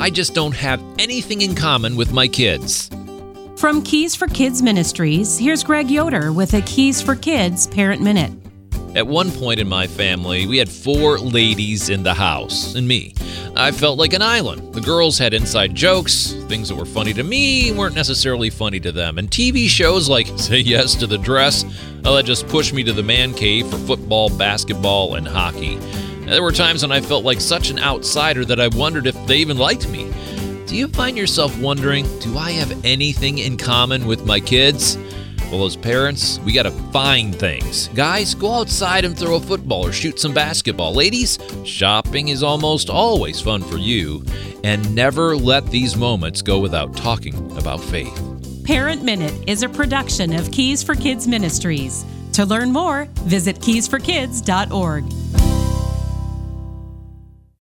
I just don't have anything in common with my kids. From Keys for Kids Ministries, here's Greg Yoder with a Keys for Kids Parent Minute. At one point in my family, we had 4 ladies in the house, and me. I felt like an island. The girls had inside jokes, things that were funny to me weren't necessarily funny to them, and TV shows like Say Yes to the Dress, that just pushed me to the man cave for football, basketball, and hockey. There were times when I felt like such an outsider that I wondered if they even liked me. Do you find yourself wondering, do I have anything in common with my kids? Well, as parents, we gotta find things. Guys, go outside and throw a football or shoot some basketball. Ladies, shopping is almost always fun for you. And never let these moments go without talking about faith. Parent Minute is a production of Keys for Kids Ministries. To learn more, visit keysforkids.org.